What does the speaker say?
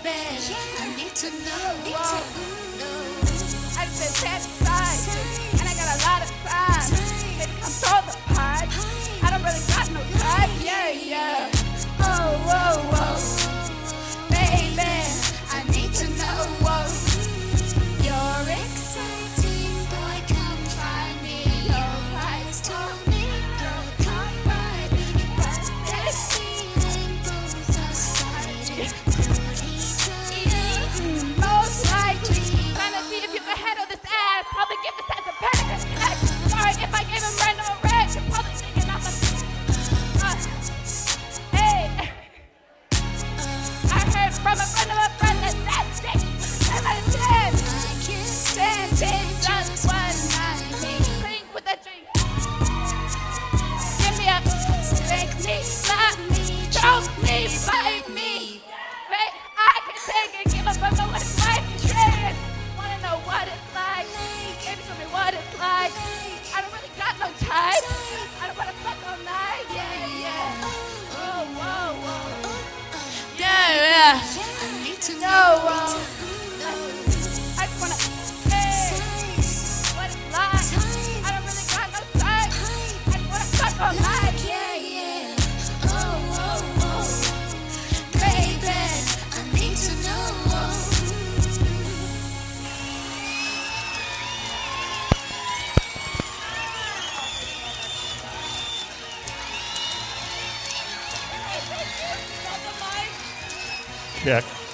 I need to know. I've been satisfied, and I got a lot of time. Baby, control the pipe. I don't really got no time. Yeah, yeah. Oh, whoa, whoa. Baby, I need to know. You're exciting, boy, come find me. Your eyes told me, girl, come find me. But this feeling both us fighting for each other. most likely. Trying to see if you can handle this ass. Probably give this ass a panic attack. Sorry if I gave him random red. You're probably thinking I'm a. Hey. I heard from a friend of a friend that that's it. 10 out of 10. I can't 10, 10, just one stand night. Clean with that drink. Give me a take me, slap me, choke me, bite me. Right? I can take it, give up, but know what it's like. Yeah. Wanna know what it's like? Baby, show me what it's like. I don't really got no time. I don't wanna fuck all night. Yeah, yeah. Whoa, whoa, whoa. Yeah, yeah. I need to No, know. I just wanna, hey, what it's like. I don't really got no time. I just wanna fuck all night. Yeah, yeah. Oh, baby, I need to know. Check.